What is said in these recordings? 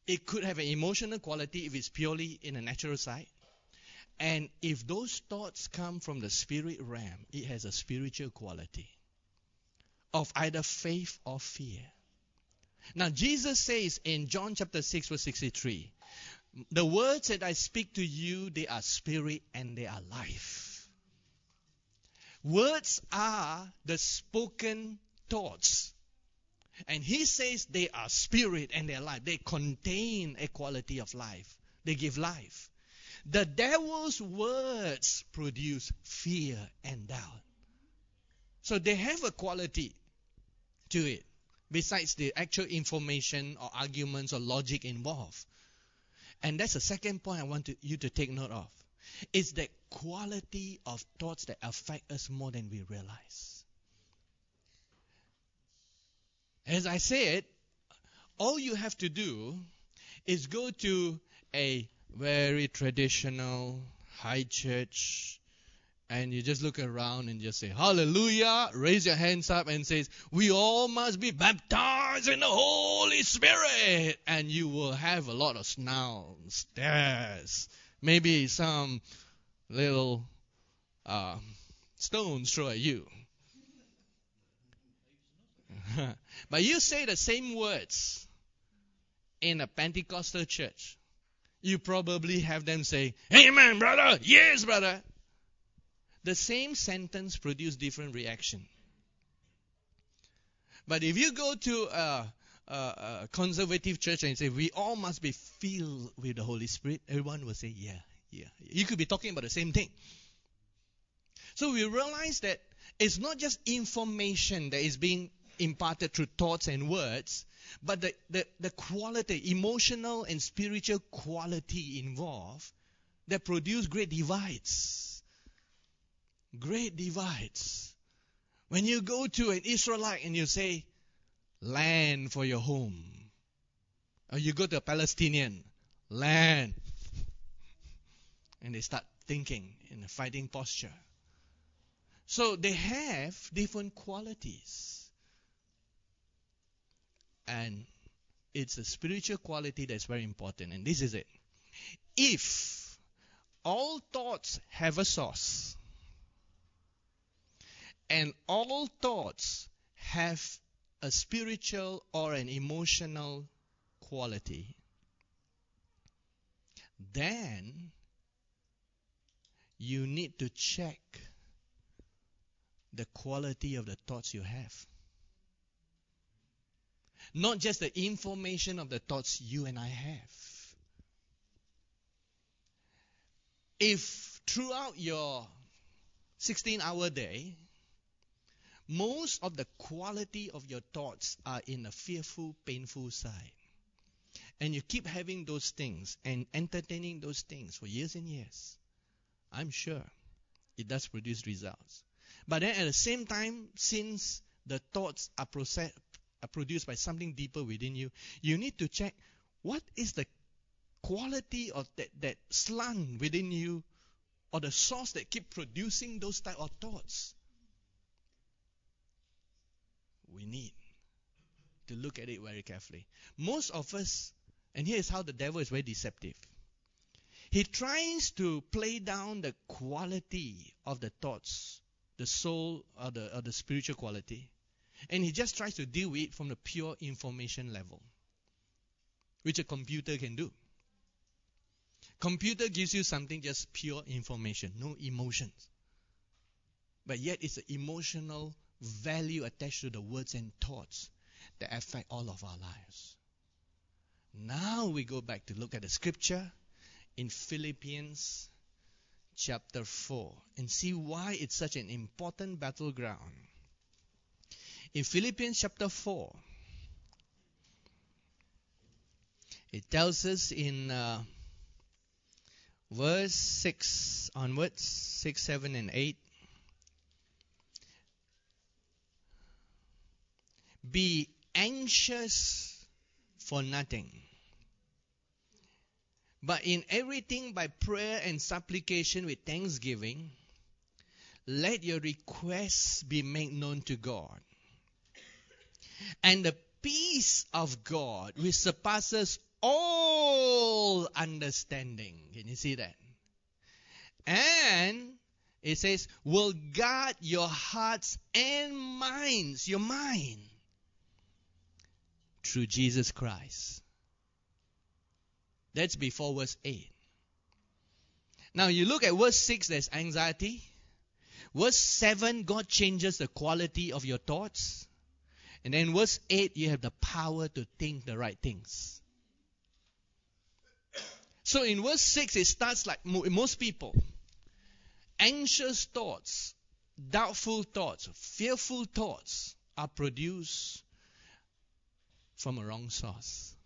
It could have an emotional quality if it's purely in a natural side. And if those thoughts come from the spirit realm, it has a spiritual quality of either faith or fear. Now, Jesus says in John chapter 6, verse 63, the words that I speak to you, they are spirit and they are life. Words are the spoken thoughts. And he says they are spirit and they are life. They contain a quality of life. They give life. The devil's words produce fear and doubt. So they have a quality to it, besides the actual information or arguments or logic involved. And that's the second point I want you to take note of. It's the quality of thoughts that affect us more than we realize. As I said, all you have to do is go to a very traditional high church and you just look around and just say, hallelujah, raise your hands up and says, we all must be baptized in the Holy Spirit. And you will have a lot of snarls, stares, maybe some little stones thrown at you. But you say the same words in a Pentecostal church. You probably have them say, amen, brother. Yes, brother. The same sentence produce different reaction. But if you go to a conservative church and say, we all must be filled with the Holy Spirit, everyone will say, yeah. You could be talking about the same thing. So we realize that it's not just information that is being imparted through thoughts and words, but the quality, emotional and spiritual quality involved that produce great divides. Great divides. When you go to an Israelite and you say, land for your home. Or you go to a Palestinian, land. And they start thinking in a fighting posture. So they have different qualities. And it's a spiritual quality that's very important. And this is it. If all thoughts have a source, and all thoughts have a spiritual or an emotional quality, then you need to check the quality of the thoughts you have. Not just the information of the thoughts you and I have. If throughout your 16-hour day, most of the quality of your thoughts are in a fearful, painful side, and you keep having those things and entertaining those things for years and years, I'm sure it does produce results. But then at the same time, since the thoughts are produced by something deeper within you, you need to check what is the quality of that slant within you, or the source that keep producing those type of thoughts. We need to look at it very carefully. Most of us, and here's how the devil is very deceptive. He tries to play down the quality of the thoughts, the soul or the spiritual quality, and he just tries to deal with it from the pure information level, which a computer can do. Computer gives you something just pure information, no emotions. But yet it's an emotional value attached to the words and thoughts that affect all of our lives. Now we go back to look at the scripture in Philippians chapter 4 and see why it's such an important battleground. In Philippians chapter 4, it tells us in verse 6 onwards, 6, 7, and 8, be anxious for nothing, but in everything by prayer and supplication with thanksgiving, let your requests be made known to God. And the peace of God, which surpasses all understanding. Can you see that? And it says, will guard your hearts and minds, your mind, through Jesus Christ. That's before verse 8. Now you look at verse 6, there's anxiety. Verse 7, God changes the quality of your thoughts. And then verse 8, you have the power to think the right things. So in verse 6, it starts like most people. Anxious thoughts, doubtful thoughts, fearful thoughts are produced from a wrong source.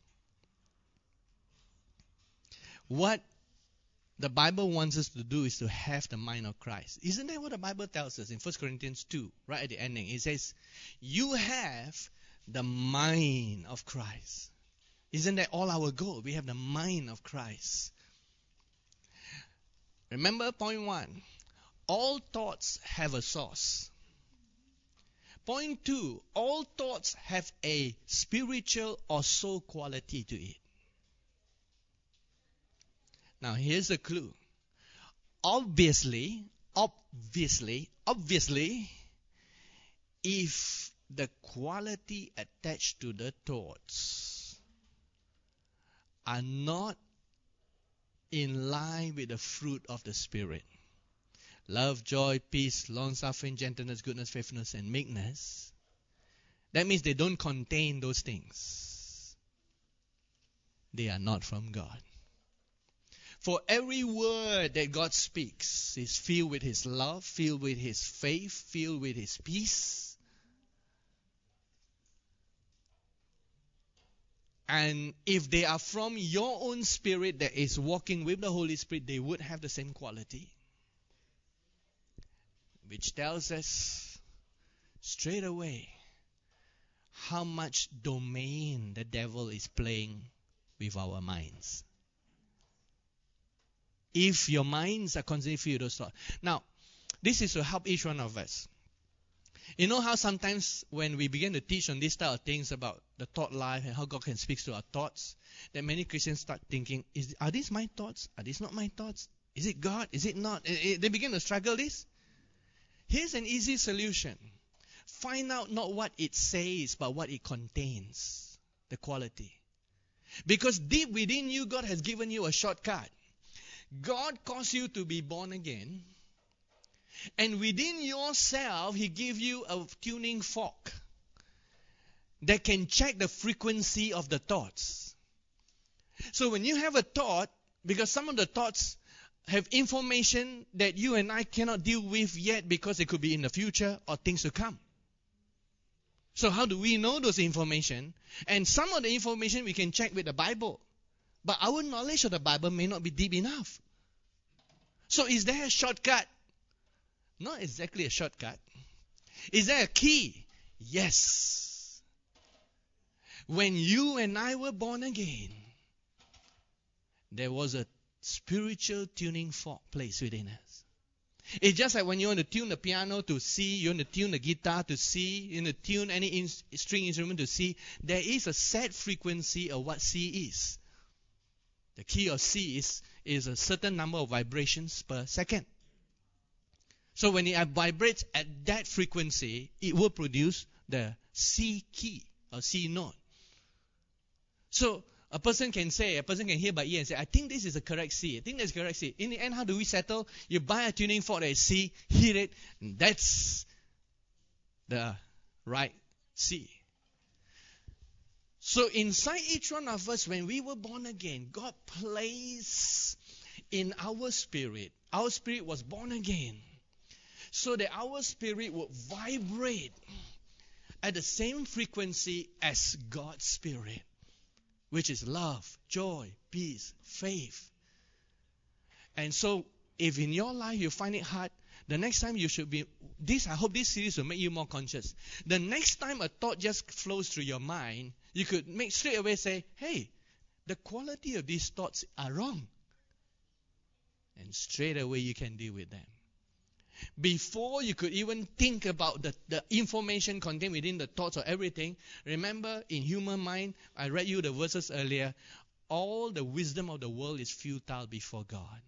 What the Bible wants us to do is to have the mind of Christ. Isn't that what the Bible tells us in 1 Corinthians 2, right at the ending? It says, you have the mind of Christ. Isn't that all our goal? We have the mind of Christ. Remember point 1. All thoughts have a source. Point 2. All thoughts have a spiritual or soul quality to it. Now here's a clue. Obviously, if the quality attached to the thoughts are not in line with the fruit of the Spirit, love, joy, peace, long-suffering, gentleness, goodness, faithfulness, and meekness, that means they don't contain those things. They are not from God. For every word that God speaks is filled with His love, filled with His faith, filled with His peace. And if they are from your own spirit that is walking with the Holy Spirit, they would have the same quality. Which tells us straight away how much domain the devil is playing with our minds. If your minds are constantly filled with those thoughts. Now, this is to help each one of us. You know how sometimes when we begin to teach on these type of things about the thought life and how God can speak to our thoughts, that many Christians start thinking, are these my thoughts? Are these not my thoughts? Is it God? Is it not? They begin to struggle this. Here's an easy solution. Find out not what it says, but what it contains, the quality. Because deep within you, God has given you a shortcut. God caused you to be born again. And within yourself, He gave you a tuning fork that can check the frequency of the thoughts. So when you have a thought, because some of the thoughts have information that you and I cannot deal with yet because it could be in the future or things to come. So how do we know those information? And some of the information we can check with the Bible. But our knowledge of the Bible may not be deep enough. So is there a shortcut? Not exactly a shortcut. Is there a key? Yes. When you and I were born again, there was a spiritual tuning fork placed within us. It's just like when you want to tune the piano to C, you want to tune the guitar to C, you want to tune any string instrument to C. There is a set frequency of what C is. The key of C is a certain number of vibrations per second. So when it vibrates at that frequency, it will produce the C key or C note. So a person can hear by ear and say, I think this is the correct C. I think that's the correct C. In the end, how do we settle? You buy a tuning fork that is C, hit it, and that's the right C. So inside each one of us, when we were born again, God placed in our spirit was born again, so that our spirit would vibrate at the same frequency as God's Spirit, which is love, joy, peace, faith. And so, if in your life you find it hard, the next time you should be, I hope this series will make you more conscious. The next time a thought just flows through your mind, you could make straight away say, hey, the quality of these thoughts are wrong. And straight away you can deal with them. Before you could even think about the information contained within the thoughts or everything, remember in human mind, I read you the verses earlier, all the wisdom of the world is futile before God.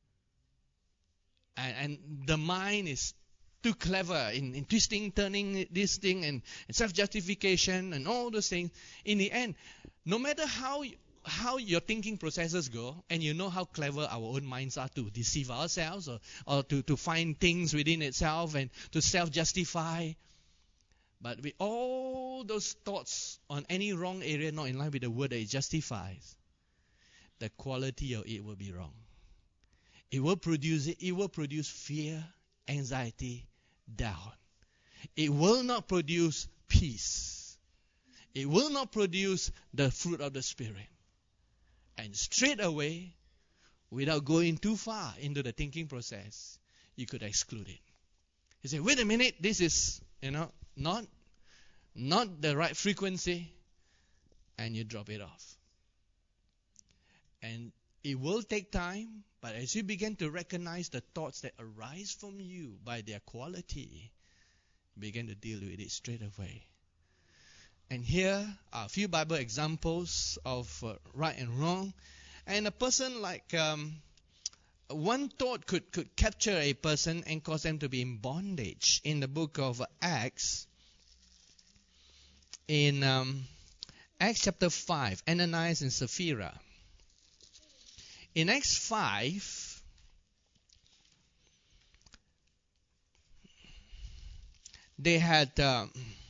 And the mind is too clever in twisting, turning this thing, and self-justification and all those things. In the end, no matter how your thinking processes go, and you know how clever our own minds are to deceive ourselves or to find things within itself and to self-justify. But with all those thoughts on any wrong area not in line with the word that it justifies, the quality of it will be wrong. It will produce fear, anxiety, doubt. It will not produce peace. It will not produce the fruit of the Spirit. And straight away, without going too far into the thinking process, you could exclude it. You say, wait a minute, this is, not the right frequency, and you drop it off. And it will take time, but as you begin to recognize the thoughts that arise from you by their quality, begin to deal with it straight away. And here are a few Bible examples of right and wrong. And a person like one thought could capture a person and cause them to be in bondage. In the book of Acts, in Acts chapter 5, Ananias and Sapphira. In Acts 5, they had done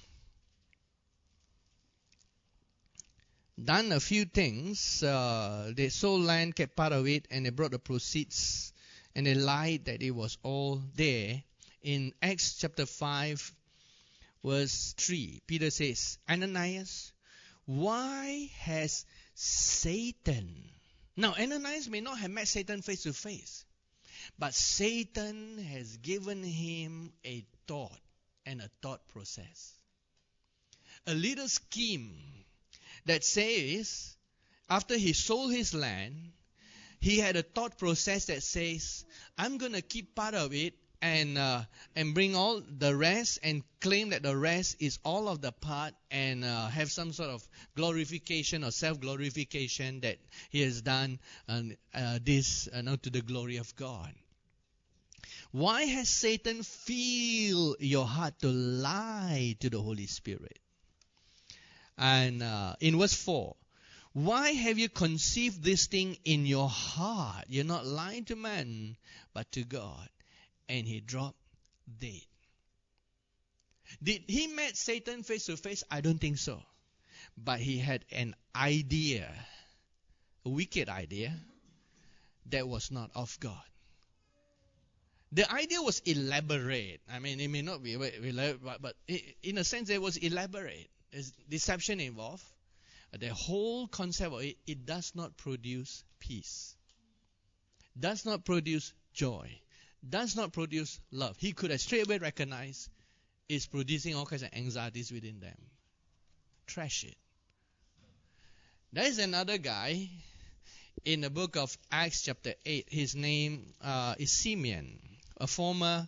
a few things. They sold land, kept part of it, and they brought the proceeds, and they lied that it was all there. In Acts chapter 5, verse 3, Peter says, Ananias, why has Satan... Now, Ananias may not have met Satan face to face, but Satan has given him a thought and a thought process. A little scheme that says, after he sold his land, he had a thought process that says, I'm going to keep part of it and bring all the rest and claim that the rest is all of the part and have some sort of glorification or self-glorification that he has done this to the glory of God. Why has Satan filled your heart to lie to the Holy Spirit? And in verse 4, why have you conceived this thing in your heart? You're not lying to man, but to God. And he dropped dead. Did he meet Satan face to face? I don't think so. But he had an idea, a wicked idea, that was not of God. The idea was elaborate. I mean, it may not be elaborate, but in a sense, it was elaborate. There's deception involved. The whole concept of it does not produce peace, does not produce joy, does not produce love. He could have straight away recognized it's producing all kinds of anxieties within them. Trash it. There is another guy in the book of Acts chapter 8. His name is Simeon, a former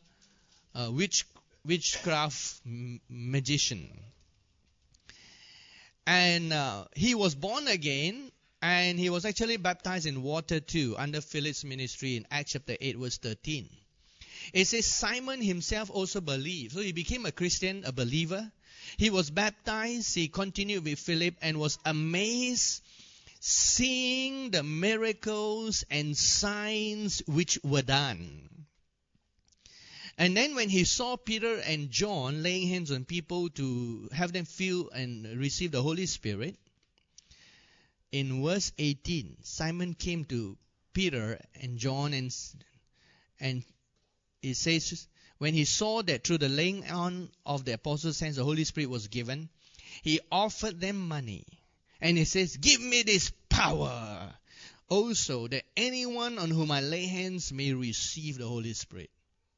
witchcraft magician. And he was born again, and he was actually baptized in water too, under Philip's ministry in Acts chapter 8, verse 13. It says Simon himself also believed. So he became a Christian, a believer. He was baptized, he continued with Philip, and was amazed seeing the miracles and signs which were done. And then when he saw Peter and John laying hands on people to have them feel and receive the Holy Spirit, in verse 18, Simon came to Peter and John and it says, when he saw that through the laying on of the apostles' hands the Holy Spirit was given, he offered them money. And he says, give me this power also, that anyone on whom I lay hands may receive the Holy Spirit.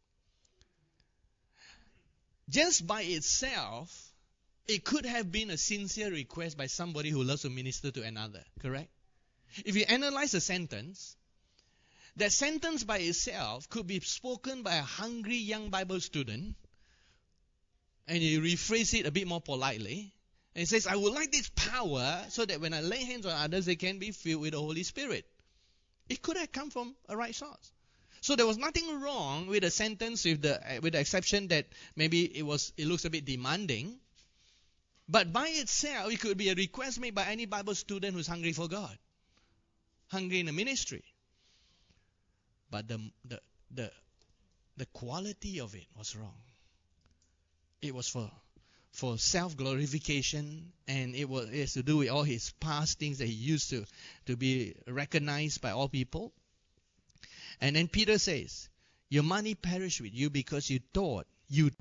Just by itself, it could have been a sincere request by somebody who loves to minister to another, correct? If you analyze the sentence, that sentence by itself could be spoken by a hungry young Bible student, and you rephrase it a bit more politely, And he says, I would like this power so that when I lay hands on others, they can be filled with the Holy Spirit. It could have come from a right source. So there was nothing wrong with the sentence with the exception that maybe it looks a bit demanding. But by itself, it could be a request made by any Bible student who's hungry for God, hungry in the ministry. But the quality of it was wrong. It was for self-glorification, and it has to do with all his past things that he used to be recognized by all people. And then Peter says, your money perished with you because you thought